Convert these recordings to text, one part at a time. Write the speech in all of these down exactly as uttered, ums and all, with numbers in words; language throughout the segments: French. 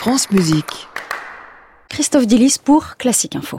France Musique. Christophe Dillis pour Classique Info.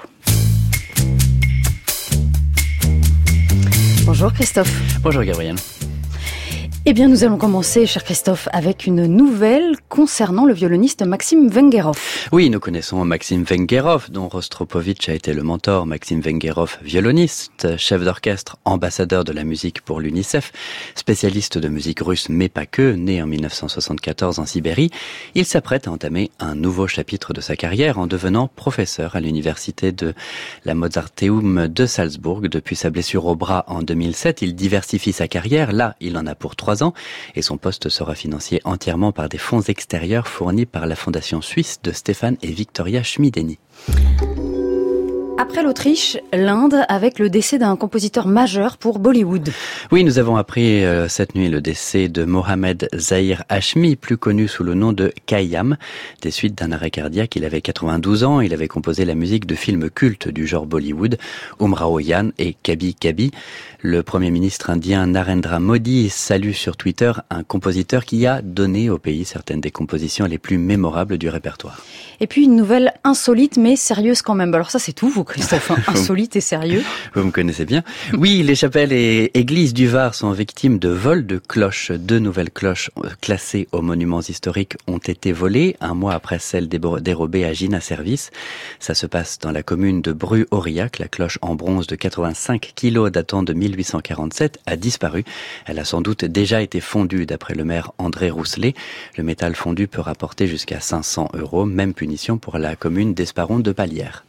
Bonjour Christophe. Bonjour Gabriel. Eh bien, nous allons commencer, cher Christophe, avec une nouvelle concernant le violoniste Maxime Venguerov. Oui, nous connaissons Maxime Venguerov, dont Rostropovitch a été le mentor. Maxime Venguerov, violoniste, chef d'orchestre, ambassadeur de la musique pour l'UNICEF, spécialiste de musique russe, mais pas que, né en dix-neuf cent soixante-quatorze en Sibérie. Il s'apprête à entamer un nouveau chapitre de sa carrière en devenant professeur à l'université de la Mozarteum de Salzbourg. Depuis sa blessure au bras en deux mille sept, il diversifie sa carrière. Là, il en a pour trois ans et son poste sera financé entièrement par des fonds extérieurs fournis par la fondation suisse de Stéphane et Victoria Schmideni. Après l'Autriche, l'Inde avec le décès d'un compositeur majeur pour Bollywood. Oui, nous avons appris euh, cette nuit le décès de Mohammad Zahir Hashmi, plus connu sous le nom de Khayyam, des suites d'un arrêt cardiaque. Il avait quatre-vingt-douze ans, il avait composé la musique de films cultes du genre Bollywood, Umrao Yan et Kabi Kabi. Le Premier ministre indien Narendra Modi salue sur Twitter un compositeur qui a donné au pays certaines des compositions les plus mémorables du répertoire. Et puis une nouvelle insolite mais sérieuse quand même. Alors ça c'est tout, vous Christophe, hein, insolite et sérieux. Vous me connaissez bien. Oui, les chapelles et églises du Var sont victimes de vols de cloches. Deux nouvelles cloches classées aux monuments historiques ont été volées, un mois après celles dérobées à Gina Service. Ça se passe dans la commune de Bru-Aurillac. La cloche en bronze de quatre-vingt-cinq kilos datant de mille huit cent quarante-sept a disparu. Elle a sans doute déjà été fondue, d'après le maire André Rousselet. Le métal fondu peut rapporter jusqu'à cinq cents euros. Même punition pour la commune d'Esparon de Palière.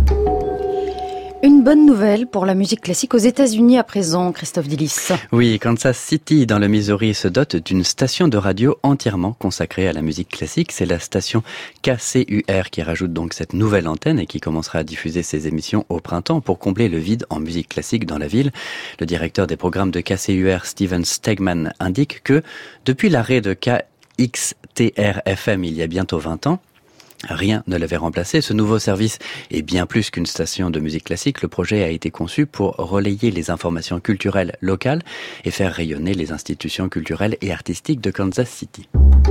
Une bonne nouvelle pour la musique classique aux États-Unis à présent, Christophe Dillis. Oui, Kansas City, dans le Missouri, se dote d'une station de radio entièrement consacrée à la musique classique. C'est la station K C U R qui rajoute donc cette nouvelle antenne et qui commencera à diffuser ses émissions au printemps pour combler le vide en musique classique dans la ville. Le directeur des programmes de K C U R, Steven Stegman, indique que depuis l'arrêt de K X T R F M il y a bientôt vingt ans, rien ne l'avait remplacé. Ce nouveau service est bien plus qu'une station de musique classique. Le projet a été conçu pour relayer les informations culturelles locales et faire rayonner les institutions culturelles et artistiques de Kansas City.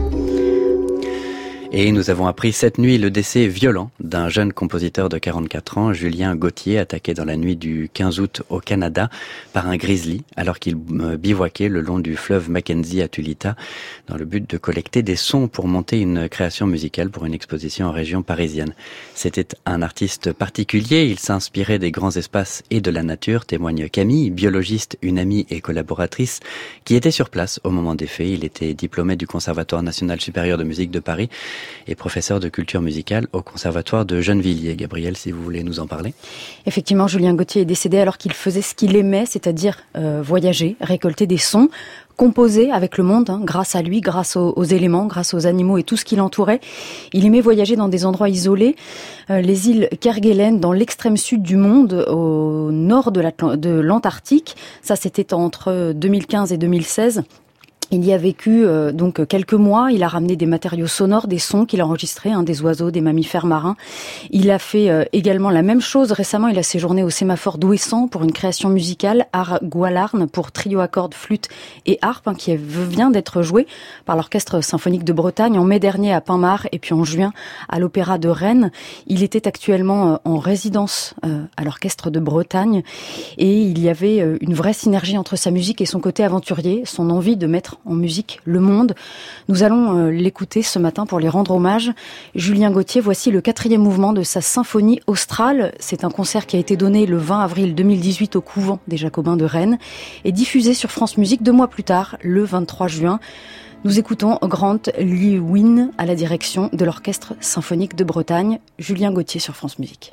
Et nous avons appris cette nuit le décès violent d'un jeune compositeur de quarante-quatre ans, Julien Gauthier, attaqué dans la nuit du quinze août au Canada par un grizzly alors qu'il bivouaquait le long du fleuve Mackenzie à Tulita dans le but de collecter des sons pour monter une création musicale pour une exposition en région parisienne. C'était un artiste particulier, il s'inspirait des grands espaces et de la nature, témoigne Camille, biologiste, une amie et collaboratrice qui était sur place au moment des faits. Il était diplômé du Conservatoire national supérieur de musique de Paris et professeur de culture musicale au Conservatoire de Gennevilliers. Gabriel, si vous voulez nous en parler. Effectivement, Julien Gauthier est décédé alors qu'il faisait ce qu'il aimait, c'est-à-dire euh, voyager, récolter des sons, composer avec le monde, hein, grâce à lui, grâce aux, aux éléments, grâce aux animaux et tout ce qui l'entourait. Il aimait voyager dans des endroits isolés, euh, les îles Kerguelen dans l'extrême sud du monde, au nord de, de l'Antarctique. Ça, c'était entre deux mille quinze et deux mille seize. Il y a vécu euh, donc quelques mois. Il a ramené des matériaux sonores, des sons qu'il a enregistrés, hein, des oiseaux, des mammifères marins. Il a fait euh, également la même chose. Récemment, il a séjourné au Sémaphore d'Ouessant pour une création musicale, Art Goualarn, pour trio à cordes, flûte et harpe, hein, qui vient d'être joué par l'Orchestre symphonique de Bretagne en mai dernier à Pinmar et puis en juin à l'Opéra de Rennes. Il était actuellement euh, en résidence euh, à l'Orchestre de Bretagne et il y avait euh, une vraie synergie entre sa musique et son côté aventurier, son envie de mettre en musique le monde. Nous allons euh, l'écouter ce matin pour lui rendre hommage. Julien Gauthier, voici le quatrième mouvement de sa symphonie australe. C'est un concert qui a été donné le vingt avril deux mille dix-huit au couvent des Jacobins de Rennes et diffusé sur France Musique deux mois plus tard, le vingt-trois juin. Nous écoutons Grant Lewin à la direction de l'Orchestre symphonique de Bretagne. Julien Gauthier sur France Musique.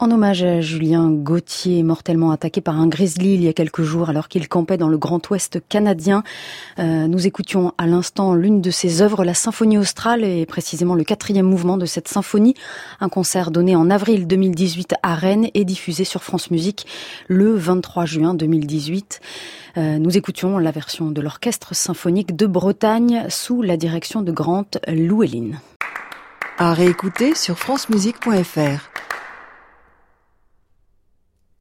En hommage à Julien Gauthier, mortellement attaqué par un grizzly il y a quelques jours alors qu'il campait dans le Grand Ouest canadien. Euh, nous écoutions à l'instant l'une de ses œuvres, la Symphonie australe, et précisément le quatrième mouvement de cette symphonie. Un concert donné en avril deux mille dix-huit à Rennes et diffusé sur France Musique le vingt-trois juin deux mille dix-huit. Euh, nous écoutions la version de l'Orchestre symphonique de Bretagne sous la direction de Grant Llewellyn. À réécouter sur francemusique point f r.